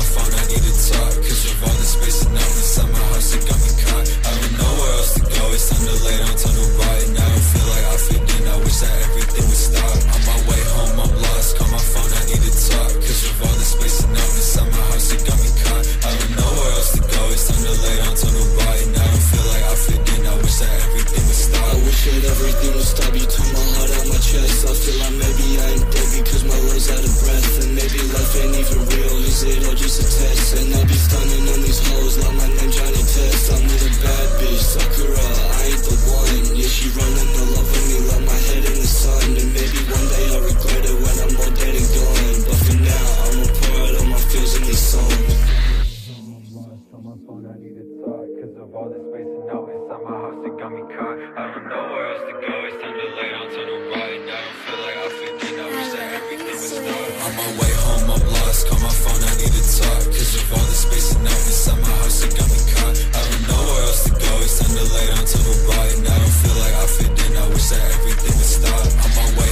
phone, I need to talk. Cause of all the space and out inside my house, it got me caught. I don't know where else to go, it's time to lay down, time to ride. And I don't feel like I fit in, I wish that everything would stop. On my way home, I'm lost, call my phone, I need to talk. Cause of all the space and out inside my house, it got me caught. I don't know where else to go, it's time to lay down, time to ride. And I don't feel like I fit in, I wish that everything would stop. I wish that everything would stop, you took my heart out my chest. I feel like maybe I ain't dead because my lungs out of breath. And maybe life ain't even real, is it all just a test? And I be stunning on these hoes like my name Johnny Test. I'm with a bad bitch, Sakura, I ain't the one. Yeah, she running all over me like my head in the sun. And maybe one day I'll regret it when I'm all dead and gone. But for now, I'ma pour out all my feels in these songs. I'm lost on my phone, I need to talk. Cause of all the space and out inside my house, it got me caught. I don't know where else to go, it's time to lay down, time to ride. And I don't feel like I fit in, I wish that everything would stop. On my way home, I'm lost, call my phone, I need to talk. Cause of all the space and out inside my house, it got me caught. I don't know where else to go, it's time to lay down, time to ride. And I don't feel like I fit in, I wish that everything would stop. On my way